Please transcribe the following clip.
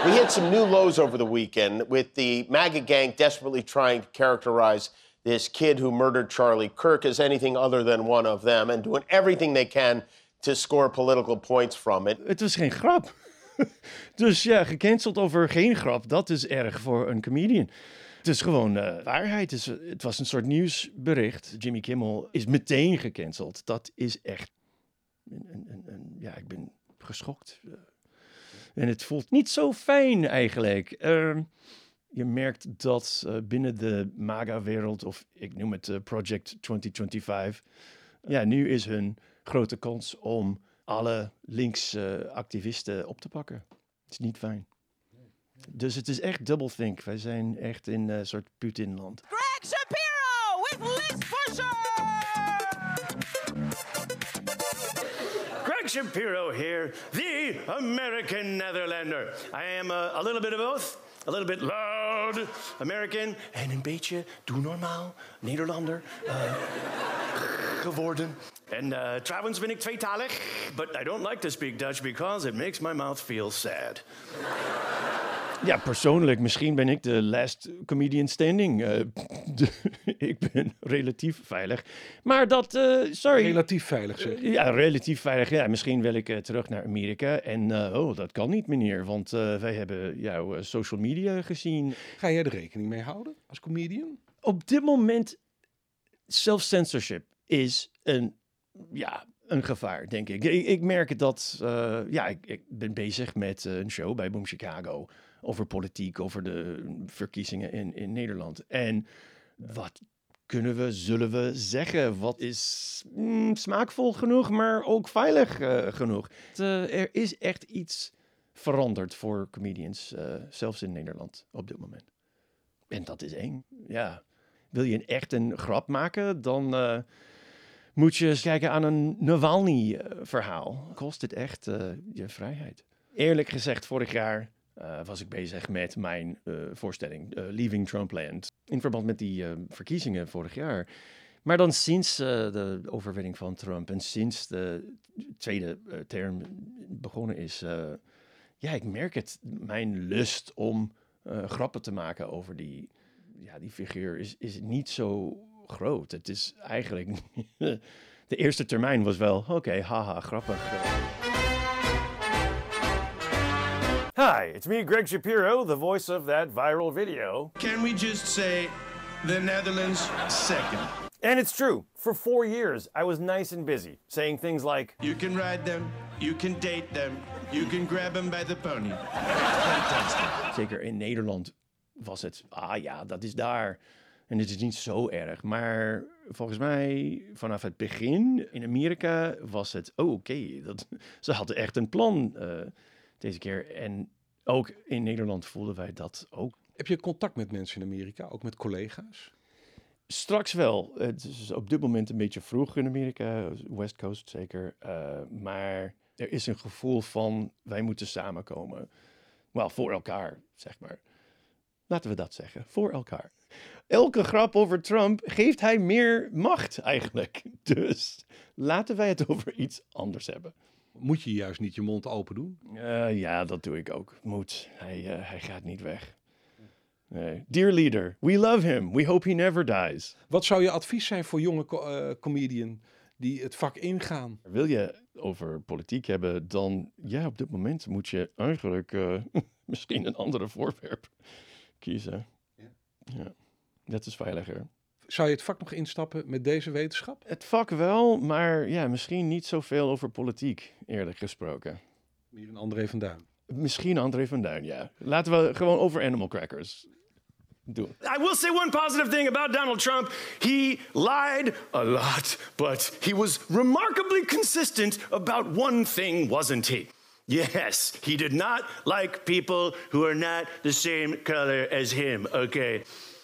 We hit some new lows over the weekend with the MAGA gang desperately trying to characterize this kid who murdered Charlie Kirk as anything other than one of them and doing everything they can to score political points from it. Het was geen grap. Dus ja, gecanceld over geen grap, dat is erg voor een comedian. Het is gewoon waarheid. Het was een soort nieuwsbericht. Jimmy Kimmel is meteen gecanceld. Dat is echt... Ja, ik ben geschokt. En het voelt niet zo fijn eigenlijk. Je merkt dat binnen de MAGA-wereld, of ik noem het Project 2025... ja, nu is hun grote kans om alle linkse activisten op te pakken. Het is niet fijn. Dus het is echt doublethink. Wij zijn echt in een soort Putinland. Greg Shapiro with Liz Pusher! Greg Shapiro here, the American Netherlander. I am a little bit of both. A little bit loud American en een beetje doe normaal Nederlander geworden. En trouwens ben ik tweetalig, but I don't like to speak Dutch because it makes my mouth feel sad. Ja, persoonlijk, misschien ben ik de last comedian standing. Ik ben relatief veilig. Maar dat, sorry. Relatief veilig, zeg. Ja, relatief veilig. Ja, misschien wil ik terug naar Amerika. En dat kan niet, meneer. Want wij hebben jouw social media gezien. Ga jij er rekening mee houden als comedian? Op dit moment, self-censorship is een gevaar, denk ik. Ik merk dat, ik ben bezig met een show bij Boom Chicago over politiek, over de verkiezingen in Nederland. En wat zullen we zeggen? Wat is smaakvol genoeg, maar ook veilig genoeg? Er is echt iets veranderd voor comedians, zelfs in Nederland op dit moment. En dat is eng, ja. Wil je echt een grap maken, dan moet je eens kijken aan een Navalny-verhaal. Kost het echt je vrijheid? Eerlijk gezegd, vorig jaar was ik bezig met mijn voorstelling Leaving Trumpland. In verband met die verkiezingen vorig jaar. Maar dan sinds de overwinning van Trump en sinds de tweede term begonnen is... ik merk het. Mijn lust om grappen te maken over die figuur is niet zo groot. Het is eigenlijk... de eerste termijn was wel, oké, haha, grappig. Hi, it's me, Greg Shapiro, the voice of that viral video. Can we just say the Netherlands second? And it's true. For 4 years, I was nice and busy, saying things like... You can ride them, you can date them, you can grab them by the pony. Fantastic. Zeker in Nederland was het, dat is daar. En het is niet zo erg. Maar volgens mij vanaf het begin in Amerika was het... ze hadden echt een plan deze keer. En ook in Nederland voelden wij dat ook. Heb je contact met mensen in Amerika, ook met collega's? Straks wel. Het is op dit moment een beetje vroeg in Amerika. West Coast zeker. Maar er is een gevoel van wij moeten samenkomen. Wel, voor elkaar, zeg maar. Laten we dat zeggen. Voor elkaar. Elke grap over Trump geeft hij meer macht eigenlijk. Dus laten wij het over iets anders hebben. Moet je juist niet je mond open doen? Ja, dat doe ik ook. Moet. Hij gaat niet weg. Nee. Dear leader, we love him. We hope he never dies. Wat zou je advies zijn voor jonge comedian die het vak ingaan? Wil je over politiek hebben, dan op dit moment moet je eigenlijk misschien een andere voorwerp kiezen. Ja, dat is veiliger. Zou je het vak nog instappen met deze wetenschap? Het vak wel, maar misschien niet zoveel over politiek, eerlijk gesproken. Meer een André van Duin. Misschien André van Duin, ja. Laten we gewoon over animal crackers doen. I will say one positive thing about Donald Trump. He lied a lot, but he was remarkably consistent about one thing, wasn't he? Yes, he did not like people who are not the same color as him, okay?